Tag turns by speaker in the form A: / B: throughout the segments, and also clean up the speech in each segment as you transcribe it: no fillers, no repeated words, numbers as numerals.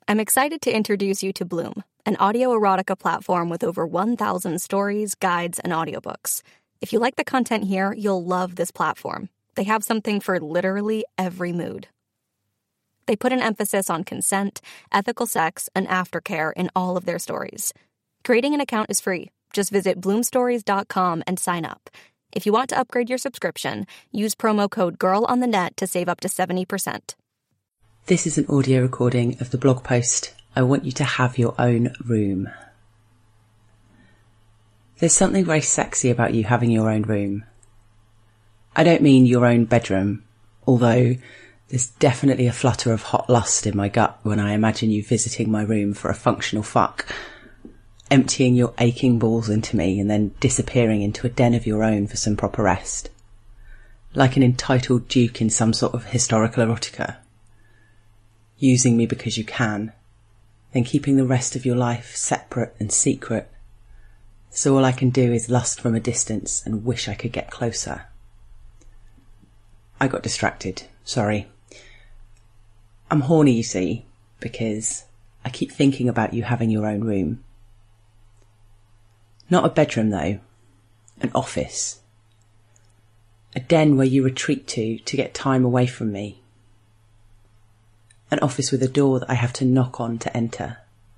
A: I'm excited to introduce you to Bloom, an audio erotica platform with over 1,000 stories, guides, and audiobooks. If you like the content here, you'll love this platform. They have something for literally every mood. They put an emphasis on consent, ethical sex, and aftercare in all of their stories. Creating an account is free. Just visit bloomstories.com and sign up. If you want to upgrade your subscription, use promo code GIRLONTHENET to save up to 70%.
B: This is an audio recording of the blog post, I Want You to Have Your Own Room. There's something very sexy about you having your own room. I don't mean your own bedroom, although there's definitely a flutter of hot lust in my gut when I imagine you visiting my room for a functional fuck, emptying your aching balls into me and then disappearing into a den of your own for some proper rest. Like an entitled duke in some sort of historical erotica. Using me because you can, then keeping the rest of your life separate and secret. So all I can do is lust from a distance and wish I could get closer. I got distracted, sorry. I'm horny, you see, because I keep thinking about you having your own room. Not a bedroom though, an office. A den where you retreat to get time away from me. An office with a door that I have to knock on to enter.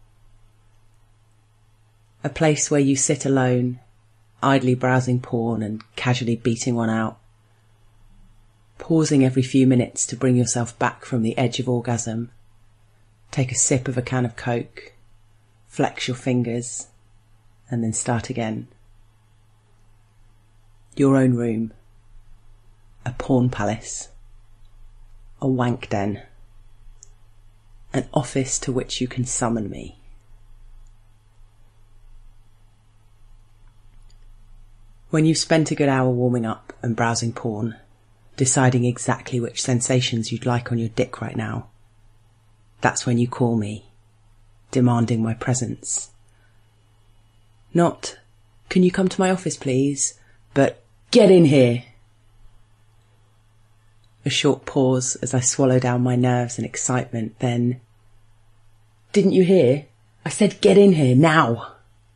B: A place where you sit alone, idly browsing porn and casually beating one out. Pausing every few minutes to bring yourself back from the edge of orgasm. Take a sip of a can of Coke, flex your fingers, and then start again. Your own room. A porn palace. A wank den. An office to which you can summon me. When you've spent a good hour warming up and browsing porn, deciding exactly which sensations you'd like on your dick right now, that's when you call me, demanding my presence. Not, can you come to my office please, but get in here. A short pause as I swallow down my nerves and excitement, then, didn't you hear? I said get in here, now.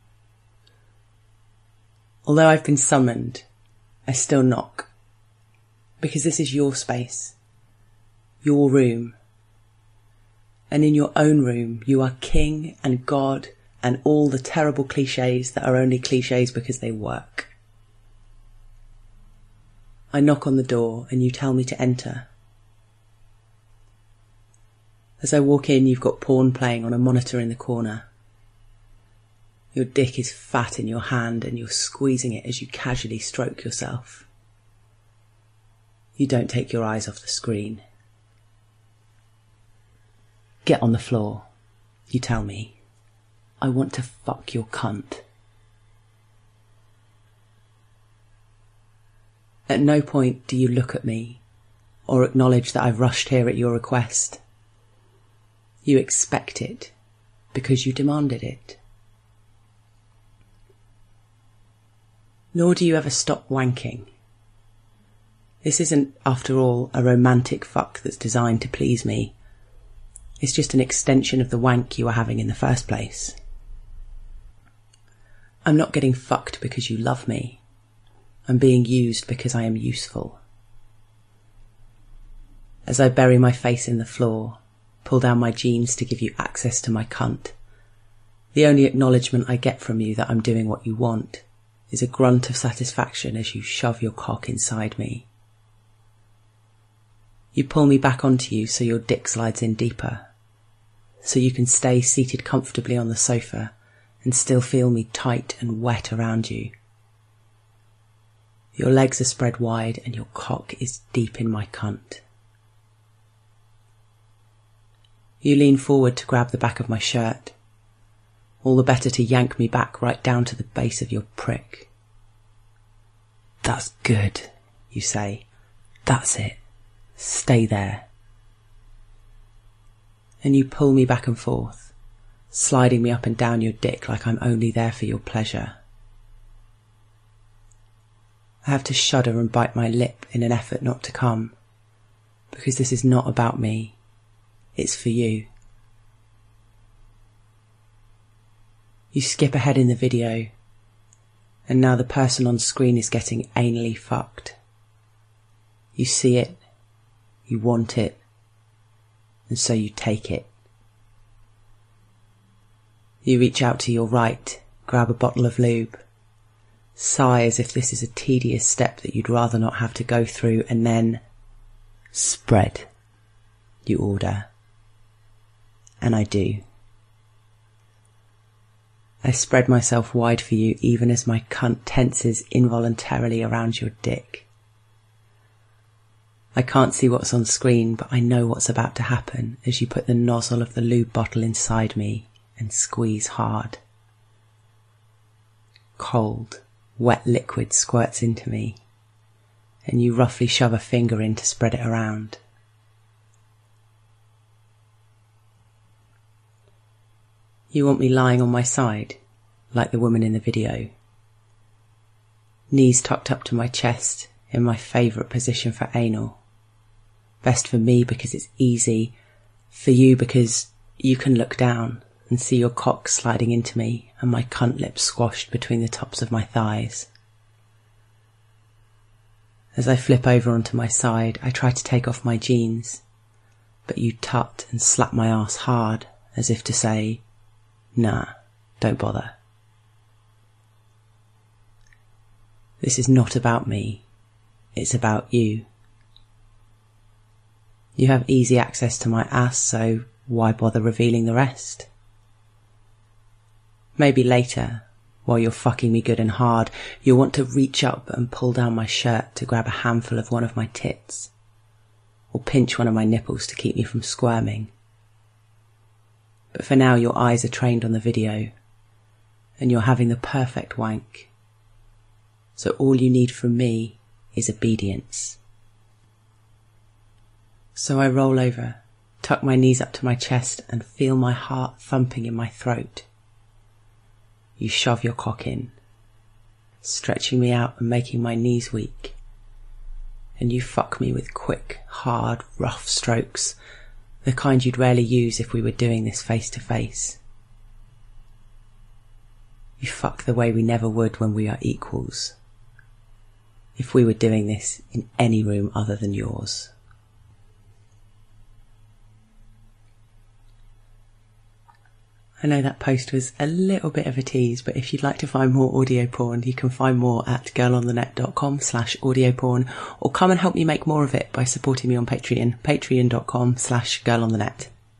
B: Although I've been summoned, I still knock. Because this is your space. Your room. And in your own room, you are king and God and all the terrible cliches that are only cliches because they work. I knock on the door and you tell me to enter. As I walk in, you've got porn playing on a monitor in the corner. Your dick is fat in your hand and you're squeezing it as you casually stroke yourself. You don't take your eyes off the screen. Get on the floor, you tell me. I want to fuck your cunt. At no point do you look at me or acknowledge that I've rushed here at your request. You expect it because you demanded it. Nor do you ever stop wanking. This isn't, after all, a romantic fuck that's designed to please me. It's just an extension of the wank you were having in the first place. I'm not getting fucked because you love me. I'm being used because I am useful. As I bury my face in the floor, pull down my jeans to give you access to my cunt, the only acknowledgement I get from you that I'm doing what you want is a grunt of satisfaction as you shove your cock inside me. You pull me back onto you so your dick slides in deeper, so you can stay seated comfortably on the sofa and still feel me tight and wet around you. Your legs are spread wide and your cock is deep in my cunt. You lean forward to grab the back of my shirt, all the better to yank me back right down to the base of your prick. That's good, you say. That's it. Stay there. And you pull me back and forth, sliding me up and down your dick like I'm only there for your pleasure. I have to shudder and bite my lip in an effort not to come, because this is not about me. It's for you. You skip ahead in the video, and now the person on screen is getting anally fucked. You see it, you want it, and so you take it. You reach out to your right, grab a bottle of lube, sigh as if this is a tedious step that you'd rather not have to go through, and then spread, you order. And I do. I spread myself wide for you even as my cunt tenses involuntarily around your dick. I can't see what's on screen, but I know what's about to happen as you put the nozzle of the lube bottle inside me and squeeze hard. Cold, wet liquid squirts into me, and you roughly shove a finger in to spread it around. You want me lying on my side, like the woman in the video. Knees tucked up to my chest in my favourite position for anal. Best for me because it's easy, for you because you can look down and see your cock sliding into me and my cunt lips squashed between the tops of my thighs. As I flip over onto my side, I try to take off my jeans, but you tut and slap my ass hard as if to say, nah, don't bother. This is not about me. It's about you. You have easy access to my ass, so why bother revealing the rest? Maybe later, while you're fucking me good and hard, you'll want to reach up and pull down my shirt to grab a handful of one of my tits, or pinch one of my nipples to keep me from squirming. But for now, your eyes are trained on the video, and you're having the perfect wank. So all you need from me is obedience. So I roll over, tuck my knees up to my chest, and feel my heart thumping in my throat. You shove your cock in, stretching me out and making my knees weak. And you fuck me with quick, hard, rough strokes, the kind you'd rarely use if we were doing this face to face. You fuck the way we never would when we are equals, if we were doing this in any room other than yours. I know that post was a little bit of a tease, but if you'd like to find more audio porn, you can find more at girlonthenet.com/audio porn, or come and help me make more of it by supporting me on Patreon, patreon.com/girlonthenet.